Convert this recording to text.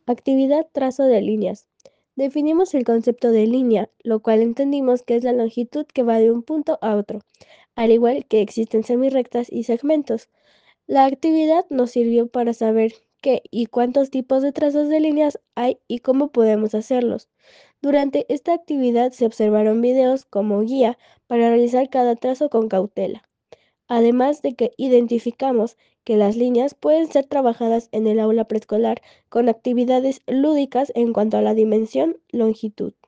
Actividad trazo de líneas. Definimos el concepto de línea, lo cual entendimos que es la longitud que va de un punto a otro, al igual que existen semirrectas y segmentos. La actividad nos sirvió para saber qué y cuántos tipos de trazos de líneas hay y cómo podemos hacerlos. Durante esta actividad se observaron videos como guía para realizar cada trazo con cautela. Además de que identificamos que las líneas pueden ser trabajadas en el aula preescolar con actividades lúdicas en cuanto a la dimensión, longitud.